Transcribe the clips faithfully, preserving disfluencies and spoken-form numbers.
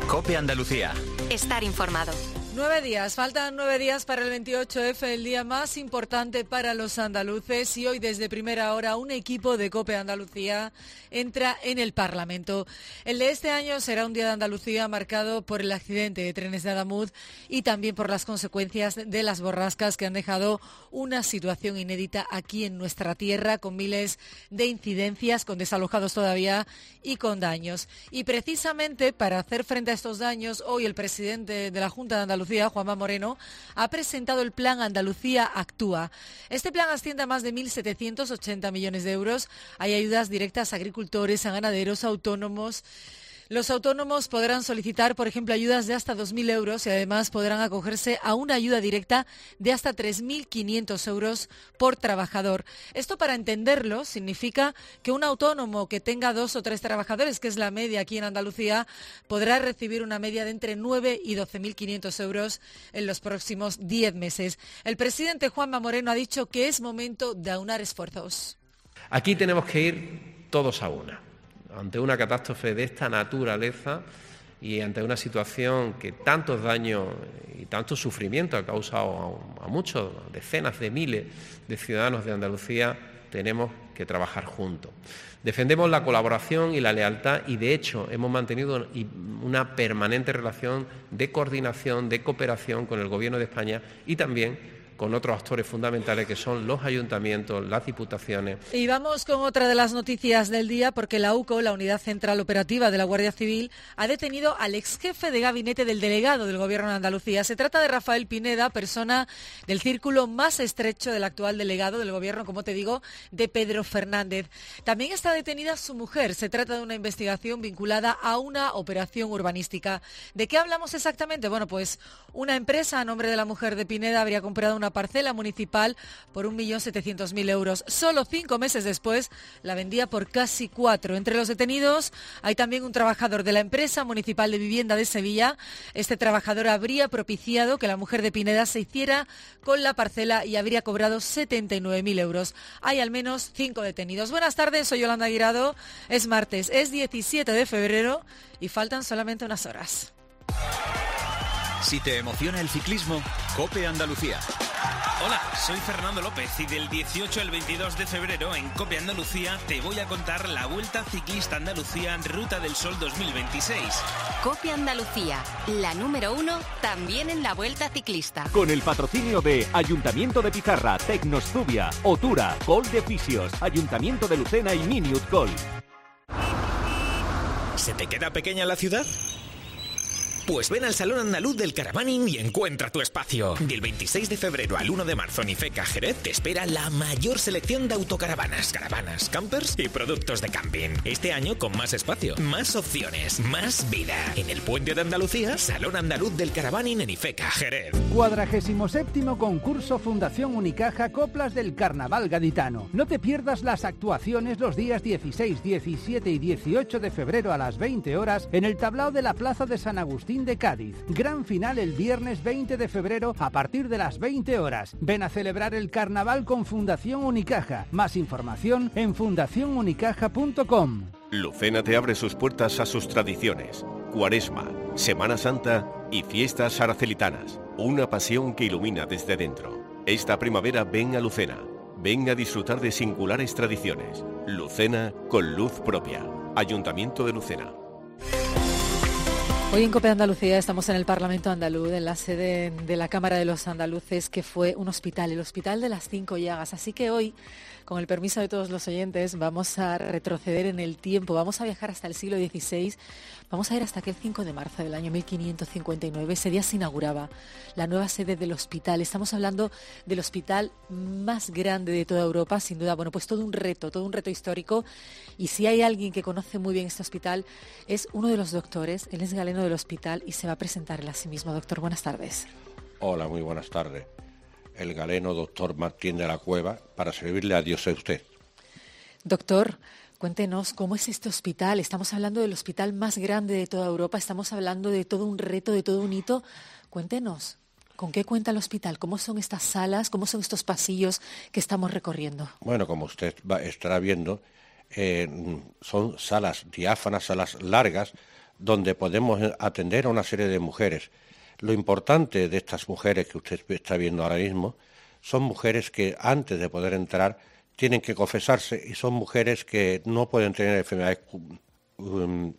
COPE Andalucía. Estar informado. Nueve días, faltan nueve días para el veintiocho efe, el día más importante para los andaluces, y hoy desde primera hora un equipo de COPE Andalucía entra en el Parlamento. El de este año será un día de Andalucía marcado por el accidente de trenes de Adamuz y también por las consecuencias de las borrascas que han dejado una situación inédita aquí en nuestra tierra, con miles de incidencias, con desalojados todavía y con daños. Y precisamente para hacer frente a estos daños, hoy el presidente de la Junta de Andalucía, Juanma Moreno, ha presentado el Plan Andalucía Actúa. Este plan asciende a más de mil setecientos ochenta millones de euros. Hay ayudas directas a agricultores, a ganaderos, a autónomos. Los autónomos podrán solicitar, por ejemplo, ayudas de hasta dos mil euros y además podrán acogerse a una ayuda directa de hasta tres mil quinientos euros por trabajador. Esto, para entenderlo, significa que un autónomo que tenga dos o tres trabajadores, que es la media aquí en Andalucía, podrá recibir una media de entre nueve y doce mil quinientos euros en los próximos diez meses. El presidente Juanma Moreno ha dicho que es momento de aunar esfuerzos. Aquí tenemos que ir todos a una. Ante una catástrofe de esta naturaleza y ante una situación que tantos daños y tanto sufrimiento ha causado a, a muchos, decenas de miles de ciudadanos de Andalucía, tenemos que trabajar juntos. Defendemos la colaboración y la lealtad y, de hecho, hemos mantenido una permanente relación de coordinación, de cooperación con el Gobierno de España y también con otros actores fundamentales que son los ayuntamientos, las diputaciones. Y vamos con otra de las noticias del día, porque la UCO, la Unidad Central Operativa de la Guardia Civil, ha detenido al ex jefe de gabinete del delegado del Gobierno de Andalucía. Se trata de Rafael Pineda, persona del círculo más estrecho del actual delegado del Gobierno, como te digo, de Pedro Fernández. También está detenida su mujer. Se trata de una investigación vinculada a una operación urbanística. ¿De qué hablamos exactamente? Bueno, pues una empresa a nombre de la mujer de Pineda habría comprado una parcela municipal por un millón setecientos mil euros. Solo cinco meses después la vendía por casi cuatro. Entre los detenidos hay también un trabajador de la empresa municipal de vivienda de Sevilla. Este trabajador habría propiciado que la mujer de Pineda se hiciera con la parcela y habría cobrado setenta y nueve mil euros. Hay al menos cinco detenidos. Buenas tardes, soy Yolanda Guirado. Es martes, es diecisiete de febrero y faltan solamente unas horas. Si te emociona el ciclismo, COPE Andalucía. Hola, soy Fernando López y del dieciocho al veintidós de febrero en COPE Andalucía te voy a contar la Vuelta Ciclista Andalucía Ruta del Sol dos mil veintiséis. COPE Andalucía, la número uno también en la Vuelta Ciclista. Con el patrocinio de Ayuntamiento de Pizarra, Tecnostubia, Otura, Gol de Fisios, Ayuntamiento de Lucena y Minute Gol. ¿Se te queda pequeña la ciudad? Pues ven al Salón Andaluz del Caravaning y encuentra tu espacio. Del veintiséis de febrero al uno de marzo en IFECA Jerez te espera la mayor selección de autocaravanas, caravanas, campers y productos de camping. Este año con más espacio, más opciones, más vida. En el Puente de Andalucía, Salón Andaluz del Caravaning en IFECA Jerez. cuadragésimo séptimo concurso Fundación Unicaja Coplas del Carnaval Gaditano. No te pierdas las actuaciones los días dieciséis, diecisiete y dieciocho de febrero a las veinte horas en el tablao de la Plaza de San Agustín de Cádiz. Gran final el viernes veinte de febrero a partir de las veinte horas. Ven a celebrar el carnaval con Fundación Unicaja. Más información en fundación unicaja punto com. Lucena te abre sus puertas a sus tradiciones. Cuaresma, Semana Santa y fiestas saracelitanas. Una pasión que ilumina desde dentro. Esta primavera ven a Lucena. Ven a disfrutar de singulares tradiciones. Lucena con luz propia. Ayuntamiento de Lucena. Hoy en COPE Andalucía estamos en el Parlamento andaluz, en la sede de la Cámara de los Andaluces, que fue un hospital, el Hospital de las Cinco Llagas. Así que hoy, con el permiso de todos los oyentes, vamos a retroceder en el tiempo, vamos a viajar hasta el siglo dieciséis, vamos a ir hasta aquel cinco de marzo del año mil quinientos cincuenta y nueve. Ese día se inauguraba la nueva sede del hospital. Estamos hablando del hospital más grande de toda Europa, sin duda. Bueno, pues todo un reto, todo un reto histórico. Y si hay alguien que conoce muy bien este hospital, es uno de los doctores, él es galeno del hospital y se va a presentar él a sí mismo. Doctor, buenas tardes. Hola, muy buenas tardes. El galeno doctor Martín de la Cueva, para servirle a Dios a usted. Doctor, cuéntenos cómo es este hospital. Estamos hablando del hospital más grande de toda Europa, estamos hablando de todo un reto, de todo un hito. Cuéntenos, ¿con qué cuenta el hospital? ¿Cómo son estas salas? ¿Cómo son estos pasillos que estamos recorriendo? Bueno, como usted va, estará viendo, eh, son salas diáfanas, salas largas, donde podemos atender a una serie de mujeres. Lo importante de estas mujeres que usted está viendo ahora mismo son mujeres que antes de poder entrar tienen que confesarse y son mujeres que no pueden tener enfermedades, um,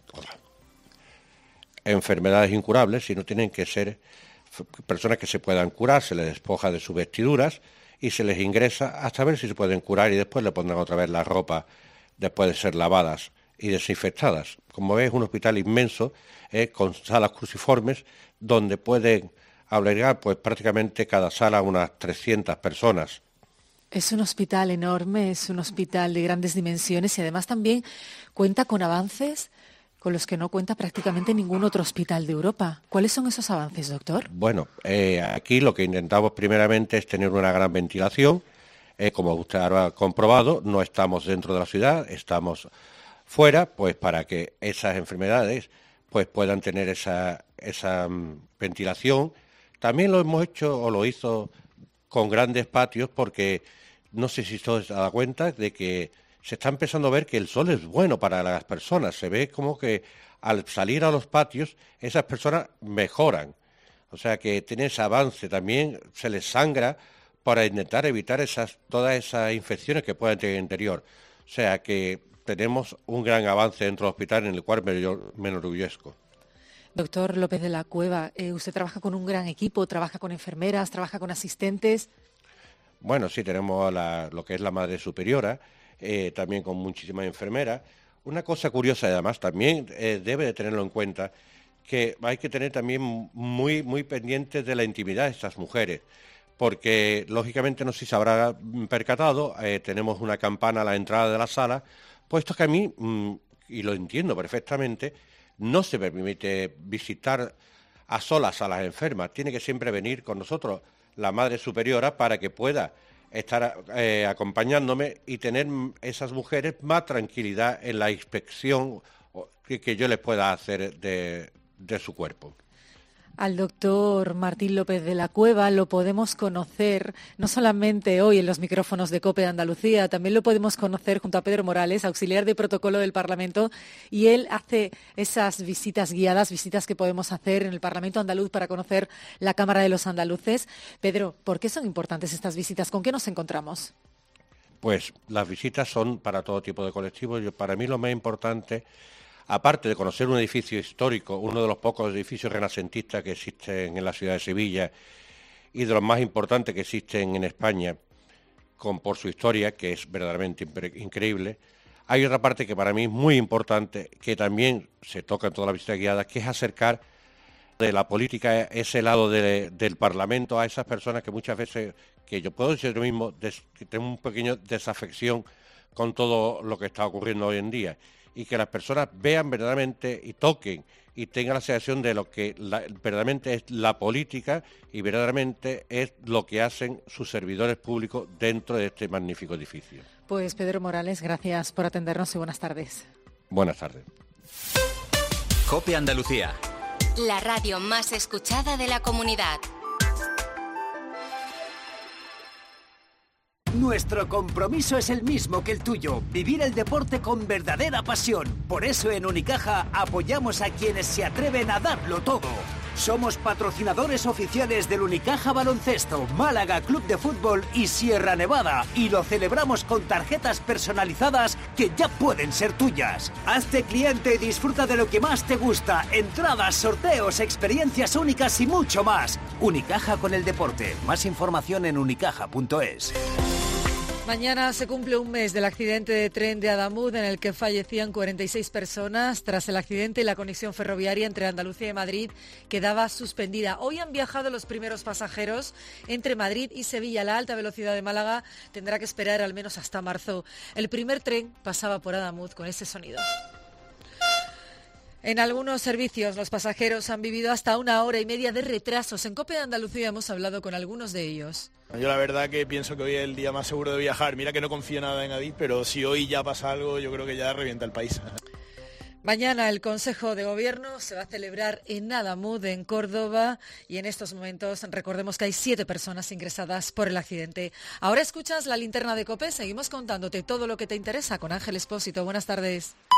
enfermedades incurables, sino tienen que ser personas que se puedan curar, se les despoja de sus vestiduras y se les ingresa hasta ver si se pueden curar y después le pondrán otra vez la ropa después de ser lavadas y desinfectadas. Como ves, es un hospital inmenso eh, con salas cruciformes donde pueden albergar pues prácticamente cada sala unas trescientas personas. Es un hospital enorme, es un hospital de grandes dimensiones y además también cuenta con avances con los que no cuenta prácticamente ningún otro hospital de Europa. ¿Cuáles son esos avances, doctor? Bueno, eh, aquí lo que intentamos primeramente es tener una gran ventilación. Eh, como usted ha comprobado, no estamos dentro de la ciudad, estamos fuera, pues para que esas enfermedades pues puedan tener esa, esa um, ventilación. También lo hemos hecho o lo hizo con grandes patios porque no sé si usted se da cuenta de que se está empezando a ver que el sol es bueno para las personas. Se ve como que al salir a los patios esas personas mejoran. O sea que tiene ese avance. También se les sangra para intentar evitar esas, todas esas infecciones que puedan tener en el interior. O sea que tenemos un gran avance dentro del hospital en el cual me, me enorgullezco. Doctor López de la Cueva, eh, usted trabaja con un gran equipo, trabaja con enfermeras, trabaja con asistentes. Bueno, sí, tenemos la, lo que es la madre superiora, eh, también con muchísimas enfermeras. Una cosa curiosa, además, también eh, debe de tenerlo en cuenta, que hay que tener también muy, muy pendientes de la intimidad de estas mujeres, porque, lógicamente, no sé si se habrá percatado, eh, tenemos una campana a la entrada de la sala, puesto que a mí, mmm, y lo entiendo perfectamente, no se me permite visitar a solas a las enfermas, tiene que siempre venir con nosotros la madre superiora para que pueda estar eh, acompañándome y tener esas mujeres más tranquilidad en la inspección que, que yo les pueda hacer de, de su cuerpo. Al doctor Martín López de la Cueva lo podemos conocer no solamente hoy en los micrófonos de COPE Andalucía, también lo podemos conocer junto a Pedro Morales, auxiliar de protocolo del Parlamento, y él hace esas visitas guiadas, visitas que podemos hacer en el Parlamento andaluz para conocer la Cámara de los Andaluces. Pedro, ¿por qué son importantes estas visitas? ¿Con qué nos encontramos? Pues las visitas son para todo tipo de colectivos. Yo, para mí lo más importante, aparte de conocer un edificio histórico, uno de los pocos edificios renacentistas que existen en la ciudad de Sevilla y de los más importantes que existen en España, con, por su historia, que es verdaderamente increíble, hay otra parte que para mí es muy importante, que también se toca en todas las visitas guiadas, que es acercar de la política ese lado de, del Parlamento a esas personas que muchas veces, que yo puedo decir yo mismo, des, que tengo un pequeño desafección con todo lo que está ocurriendo hoy en día, y que las personas vean verdaderamente y toquen y tengan la sensación de lo que la, verdaderamente es la política y verdaderamente es lo que hacen sus servidores públicos dentro de este magnífico edificio. Pues Pedro Morales, gracias por atendernos y buenas tardes. Buenas tardes. COPE Andalucía. La radio más escuchada de la comunidad. Nuestro compromiso es el mismo que el tuyo, vivir el deporte con verdadera pasión. Por eso en Unicaja apoyamos a quienes se atreven a darlo todo. Somos patrocinadores oficiales del Unicaja Baloncesto, Málaga Club de Fútbol y Sierra Nevada, y lo celebramos con tarjetas personalizadas que ya pueden ser tuyas. Hazte cliente y disfruta de lo que más te gusta: entradas, sorteos, experiencias únicas y mucho más. Unicaja con el deporte. Más información en unicaja punto es. Mañana se cumple un mes del accidente de tren de Adamuz en el que fallecían cuarenta y seis personas. Tras el accidente, la conexión ferroviaria entre Andalucía y Madrid quedaba suspendida. Hoy han viajado los primeros pasajeros entre Madrid y Sevilla. La alta velocidad de Málaga tendrá que esperar al menos hasta marzo. El primer tren pasaba por Adamuz con ese sonido. En algunos servicios los pasajeros han vivido hasta una hora y media de retrasos. En COPE de Andalucía hemos hablado con algunos de ellos. Yo la verdad que pienso que hoy es el día más seguro de viajar. Mira que no confío nada en Adif, pero si hoy ya pasa algo, yo creo que ya revienta el país. Mañana el Consejo de Gobierno se va a celebrar en Adamuz, en Córdoba, y en estos momentos recordemos que hay siete personas ingresadas por el accidente. Ahora escuchas la linterna de COPE, seguimos contándote todo lo que te interesa con Ángel Expósito. Buenas tardes.